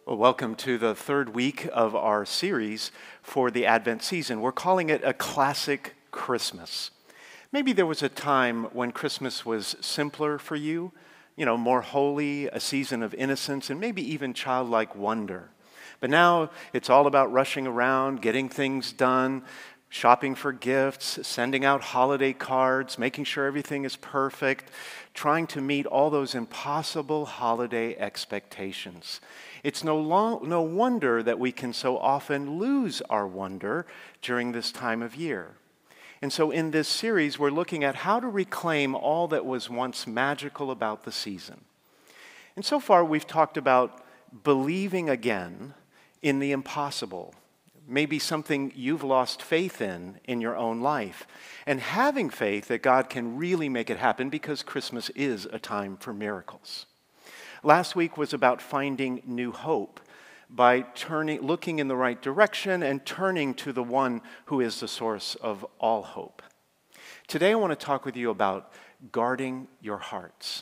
Well, welcome to the third week of our series for the Advent season. We're calling it a classic Christmas. Maybe there was a time when Christmas was simpler for you, more holy, a season of innocence, and maybe even childlike wonder. But now it's all about rushing around, getting things done, shopping for gifts, sending out holiday cards, making sure everything is perfect, trying to meet all those impossible holiday expectations. It's no wonder that we can so often lose our wonder during this time of year. And so in this series, we're looking at how to reclaim all that was once magical about the season. And so far, we've talked about believing again in the impossible, maybe something you've lost faith in your own life, and having faith that God can really make it happen because Christmas is a time for miracles. Last week was about finding new hope by looking in the right direction and turning to the one who is the source of all hope. Today I want to talk with you about guarding your hearts.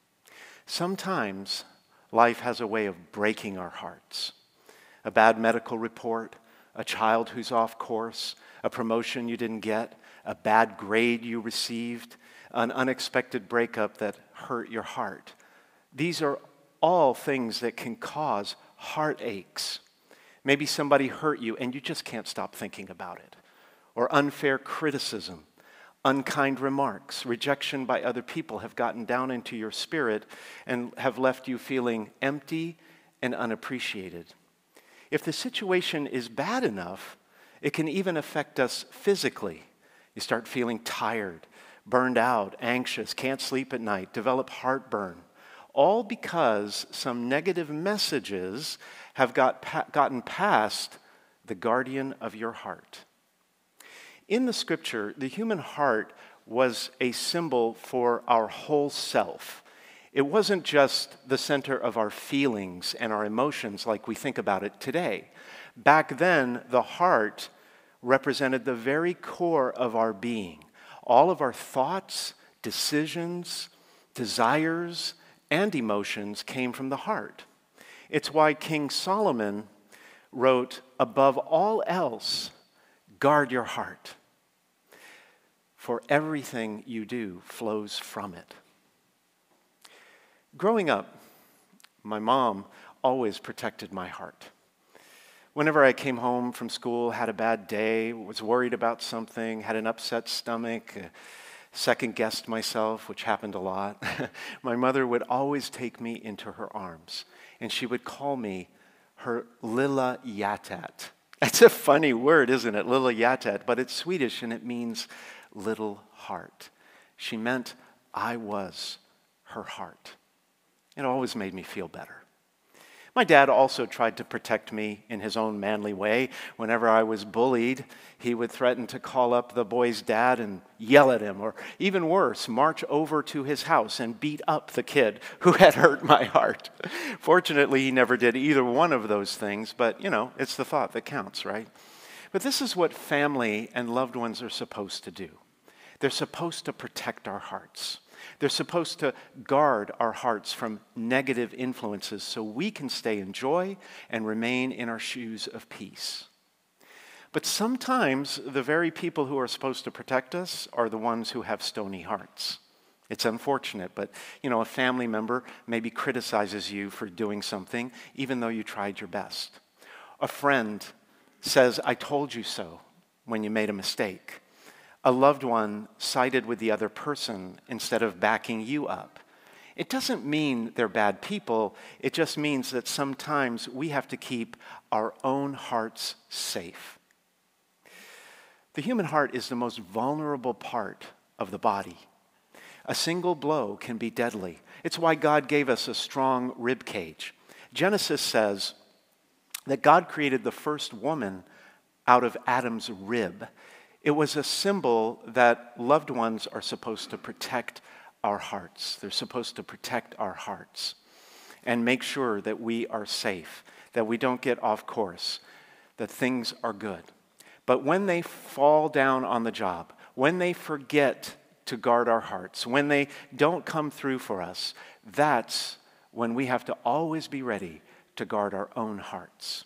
Sometimes life has a way of breaking our hearts. A bad medical report, a child who's off course, a promotion you didn't get, a bad grade you received, an unexpected breakup that hurt your heart. These are all things that can cause heartaches. Maybe somebody hurt you and you just can't stop thinking about it. Or unfair criticism, unkind remarks, rejection by other people have gotten down into your spirit and have left you feeling empty and unappreciated. If the situation is bad enough, it can even affect us physically. You start feeling tired, burned out, anxious, can't sleep at night, develop heartburn, all because some negative messages have gotten past the guardian of your heart. In the scripture, the human heart was a symbol for our whole self. It wasn't just the center of our feelings and our emotions like we think about it today. Back then, the heart represented the very core of our being. All of our thoughts, decisions, desires, and emotions came from the heart. It's why King Solomon wrote, "Above all else, guard your heart, for everything you do flows from it." Growing up, my mom always protected my heart. Whenever I came home from school, had a bad day, was worried about something, had an upset stomach, second-guessed myself, which happened a lot, my mother would always take me into her arms, and she would call me her Lilla Hjärtat. That's a funny word, isn't it? Lilla Hjärtat, but it's Swedish, and it means little heart. She meant I was her heart. It always made me feel better. My dad also tried to protect me in his own manly way. Whenever I was bullied, he would threaten to call up the boy's dad and yell at him, or even worse, march over to his house and beat up the kid who had hurt my heart. Fortunately, he never did either one of those things, but, it's the thought that counts, right? But this is what family and loved ones are supposed to do. They're supposed to protect our hearts. They're supposed to guard our hearts from negative influences so we can stay in joy and remain in our shoes of peace. But sometimes the very people who are supposed to protect us are the ones who have stony hearts. It's unfortunate, but a family member maybe criticizes you for doing something even though you tried your best. A friend says, "I told you so," when you made a mistake. A loved one sided with the other person instead of backing you up. It doesn't mean they're bad people. It just means that sometimes we have to keep our own hearts safe. The human heart is the most vulnerable part of the body. A single blow can be deadly. It's why God gave us a strong rib cage. Genesis says that God created the first woman out of Adam's rib. It was a symbol that loved ones are supposed to protect our hearts. They're supposed to protect our hearts and make sure that we are safe, that we don't get off course, that things are good. But when they fall down on the job, when they forget to guard our hearts, when they don't come through for us, that's when we have to always be ready to guard our own hearts.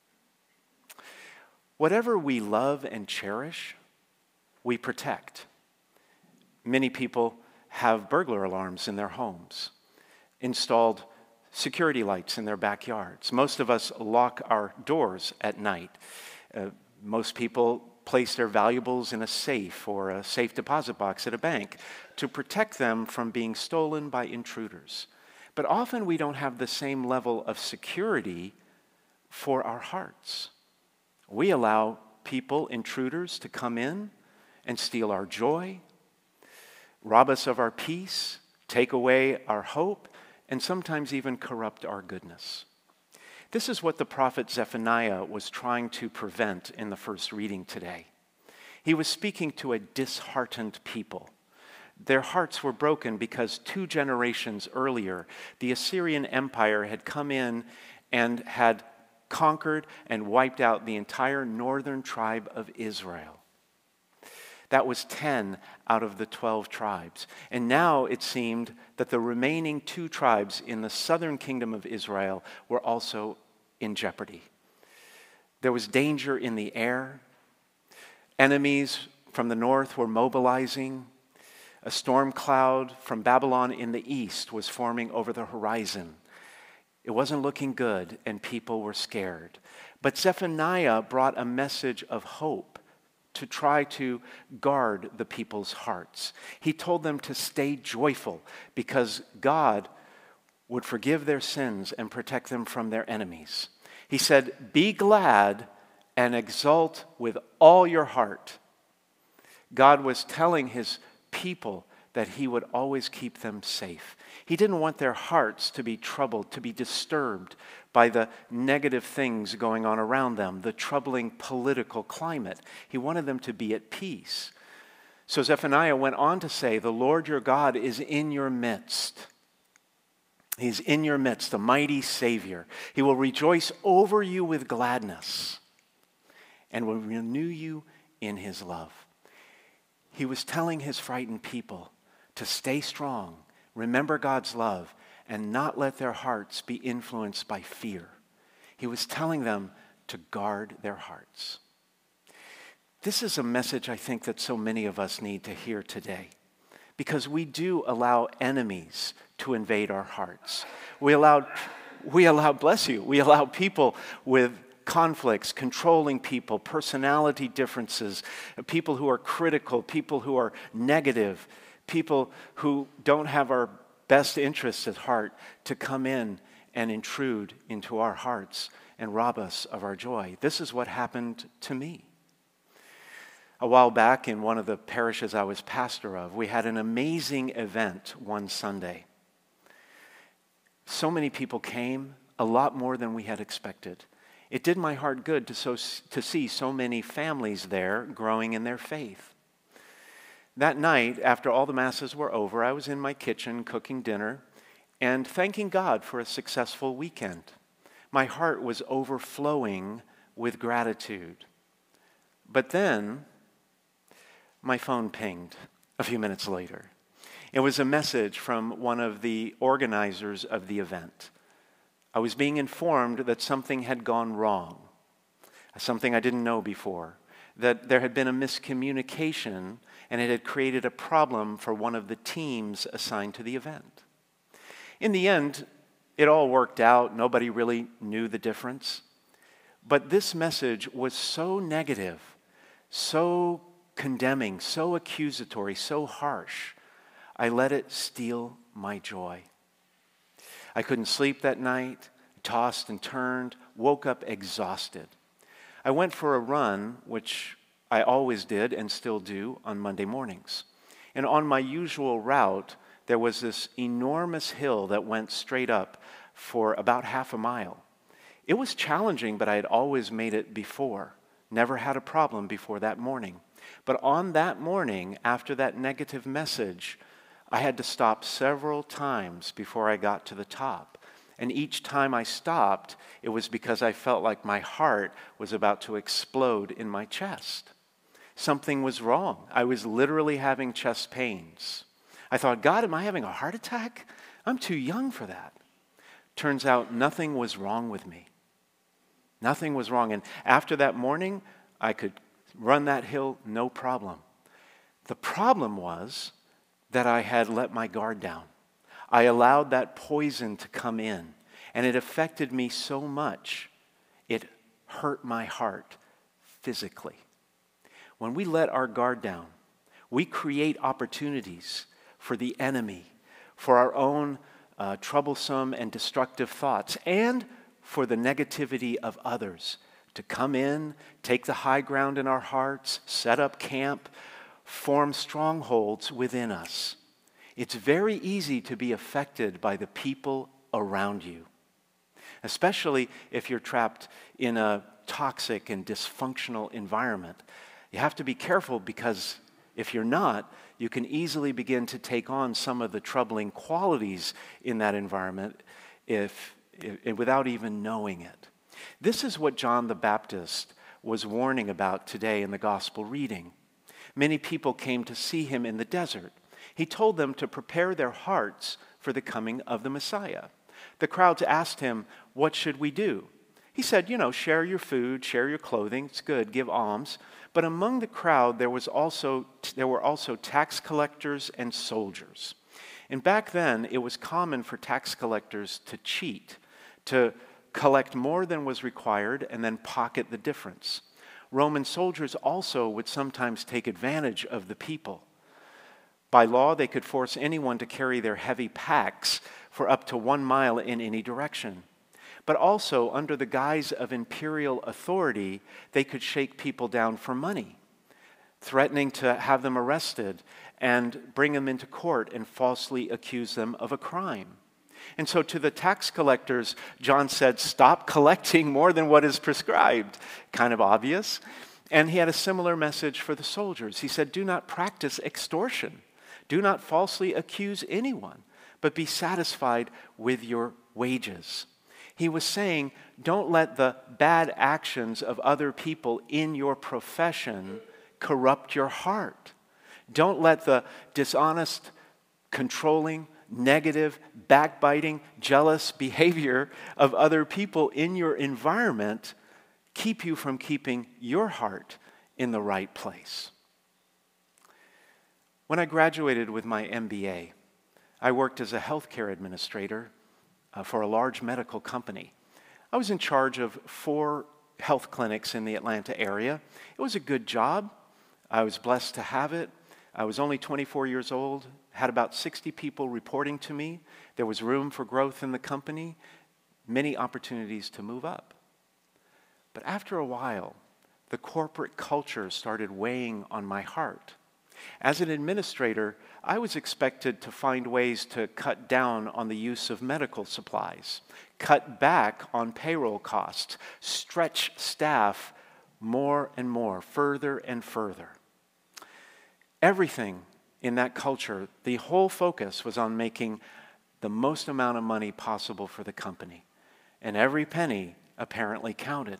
Whatever we love and cherish, we protect. Many people have burglar alarms in their homes, installed security lights in their backyards. Most of us lock our doors at night. Most people place their valuables in a safe or a safe deposit box at a bank to protect them from being stolen by intruders. But often we don't have the same level of security for our hearts. We allow people, intruders, to come in and steal our joy, rob us of our peace, take away our hope, and sometimes even corrupt our goodness. This is what the prophet Zephaniah was trying to prevent in the first reading today. He was speaking to a disheartened people. Their hearts were broken because 2 generations earlier, the Assyrian Empire had come in and had conquered and wiped out the entire northern tribe of Israel. That was 10 out of the 12 tribes. And now it seemed that the remaining 2 tribes in the southern kingdom of Israel were also in jeopardy. There was danger in the air. Enemies from the north were mobilizing. A storm cloud from Babylon in the east was forming over the horizon. It wasn't looking good, and people were scared. But Zephaniah brought a message of hope to try to guard the people's hearts. He told them to stay joyful because God would forgive their sins and protect them from their enemies. He said, "Be glad and exult with all your heart." God was telling his people that he would always keep them safe. He didn't want their hearts to be troubled, to be disturbed by the negative things going on around them, the troubling political climate. He wanted them to be at peace. So Zephaniah went on to say, "The Lord your God is in your midst." He's in your midst, the mighty Savior. He will rejoice over you with gladness and will renew you in his love. He was telling his frightened people to stay strong, remember God's love, and not let their hearts be influenced by fear. He was telling them to guard their hearts. This is a message I think that so many of us need to hear today, because we do allow enemies to invade our hearts. We allow people with conflicts, controlling people, personality differences, people who are critical, people who are negative, people who don't have our best interests at heart to come in and intrude into our hearts and rob us of our joy. This is what happened to me. A while back in one of the parishes I was pastor of, we had an amazing event one Sunday. So many people came, a lot more than we had expected. It did my heart good to see so many families there growing in their faith. That night, after all the masses were over, I was in my kitchen cooking dinner and thanking God for a successful weekend. My heart was overflowing with gratitude. But then, my phone pinged a few minutes later. It was a message from one of the organizers of the event. I was being informed that something had gone wrong, something I didn't know before, that there had been a miscommunication and it had created a problem for one of the teams assigned to the event. In the end, it all worked out. Nobody really knew the difference. But this message was so negative, so condemning, so accusatory, so harsh, I let it steal my joy. I couldn't sleep that night, tossed and turned, woke up exhausted. I went for a run, which I always did and still do on Monday mornings. And on my usual route, there was this enormous hill that went straight up for about half a mile. It was challenging, but I had always made it before. Never had a problem before that morning. But on that morning, after that negative message, I had to stop several times before I got to the top. And each time I stopped, it was because I felt like my heart was about to explode in my chest. Something was wrong. I was literally having chest pains. I thought, God, am I having a heart attack? I'm too young for that. Turns out nothing was wrong with me. Nothing was wrong. And after that morning, I could run that hill no problem. The problem was that I had let my guard down. I allowed that poison to come in, and it affected me so much, it hurt my heart physically. When we let our guard down, we create opportunities for the enemy, for our own troublesome and destructive thoughts, and for the negativity of others to come in, take the high ground in our hearts, set up camp, form strongholds within us. It's very easy to be affected by the people around you, especially if you're trapped in a toxic and dysfunctional environment. You have to be careful, because if you're not, you can easily begin to take on some of the troubling qualities in that environment without even knowing it. This is what John the Baptist was warning about today in the gospel reading. Many people came to see him in the desert. He told them to prepare their hearts for the coming of the Messiah. The crowds asked him, "What should we do?" He said, share your food, share your clothing. It's good, give alms. But among the crowd, there were also tax collectors and soldiers. And back then, it was common for tax collectors to cheat, to collect more than was required and then pocket the difference. Roman soldiers also would sometimes take advantage of the people. By law, they could force anyone to carry their heavy packs for up to 1 mile in any direction. But also, under the guise of imperial authority, they could shake people down for money, threatening to have them arrested and bring them into court and falsely accuse them of a crime. And so to the tax collectors, John said, stop collecting more than what is prescribed. Kind of obvious. And he had a similar message for the soldiers. He said, do not practice extortion. Do not falsely accuse anyone, but be satisfied with your wages. He was saying, don't let the bad actions of other people in your profession corrupt your heart. Don't let the dishonest, controlling, negative, backbiting, jealous behavior of other people in your environment keep you from keeping your heart in the right place. When I graduated with my MBA, I worked as a healthcare administrator for a large medical company. I was in charge of 4 health clinics in the Atlanta area. It was a good job. I was blessed to have it. I was only 24 years old, had about 60 people reporting to me. There was room for growth in the company, many opportunities to move up. But after a while, the corporate culture started weighing on my heart. As an administrator, I was expected to find ways to cut down on the use of medical supplies, cut back on payroll costs, stretch staff more and more, further and further. Everything in that culture, the whole focus was on making the most amount of money possible for the company. And every penny apparently counted.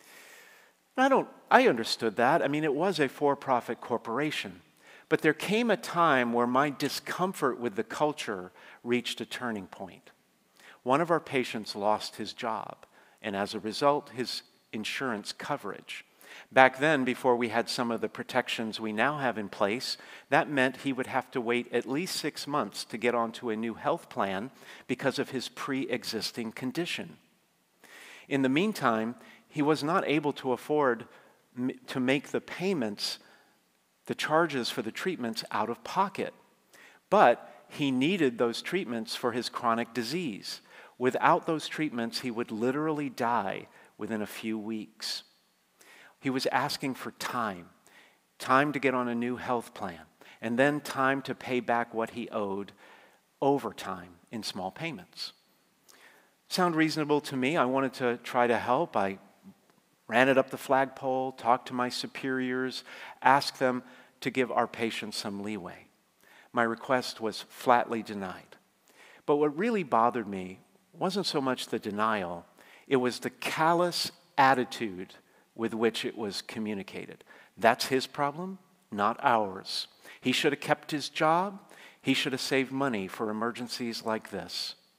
I understood that. I mean, it was a for-profit corporation. But there came a time where my discomfort with the culture reached a turning point. One of our patients lost his job, and as a result, his insurance coverage. Back then, before we had some of the protections we now have in place, that meant he would have to wait at least 6 months to get onto a new health plan because of his pre-existing condition. In the meantime, he was not able to afford to make the payments, the charges for the treatments out of pocket. But he needed those treatments for his chronic disease. Without those treatments, he would literally die within a few weeks. He was asking for time to get on a new health plan, and then time to pay back what he owed over time in small payments. Sound reasonable to me? I wanted to try to help. I ran it up the flagpole, talked to my superiors, asked them to give our patients some leeway. My request was flatly denied. But what really bothered me wasn't so much the denial, it was the callous attitude with which it was communicated. That's his problem, not ours. He should have kept his job. He should have saved money for emergencies like this.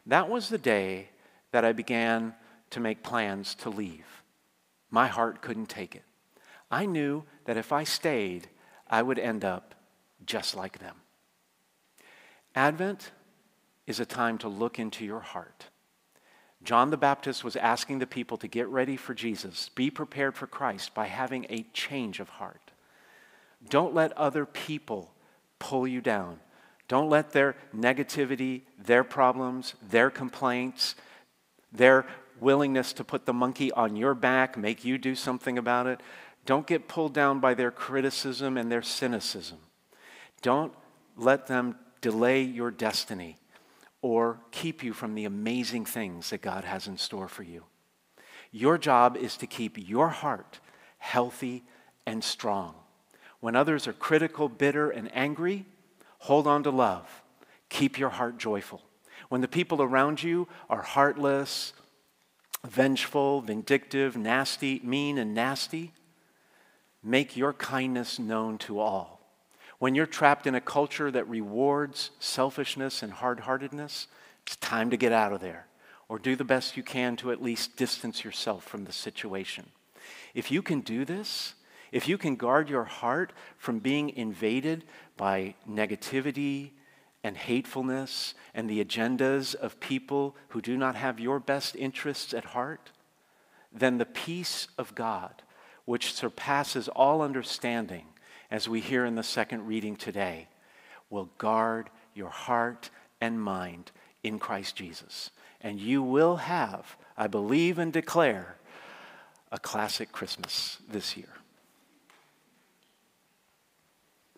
That was the day that I began to make plans to leave. My heart couldn't take it. I knew that if I stayed, I would end up just like them. Advent is a time to look into your heart. John the Baptist was asking the people to get ready for Jesus, be prepared for Christ by having a change of heart. Don't let other people pull you down. Don't let their negativity, their problems, their complaints, their willingness to put the monkey on your back, make you do something about it. Don't get pulled down by their criticism and their cynicism. Don't let them delay your destiny or keep you from the amazing things that God has in store for you. Your job is to keep your heart healthy and strong. When others are critical, bitter, and angry, hold on to love. Keep your heart joyful. When the people around you are heartless, vengeful, vindictive, nasty, mean, and nasty, make your kindness known to all. When you're trapped in a culture that rewards selfishness and hard-heartedness, it's time to get out of there, or do the best you can to at least distance yourself from the situation. If you can do this, if you can guard your heart from being invaded by negativity and hatefulness and the agendas of people who do not have your best interests at heart, then the peace of God, which surpasses all understanding, as we hear in the second reading today, will guard your heart and mind in Christ Jesus. And you will have, I believe and declare, a classic Christmas this year.